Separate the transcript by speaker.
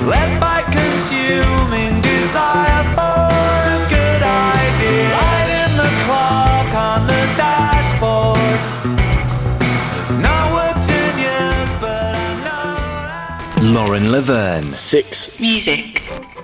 Speaker 1: led by consuming desire for a good idea. Light in the clock on the dashboard. It's not worked in years, but I know that.
Speaker 2: Lauren Laverne.
Speaker 3: 6.
Speaker 4: Music.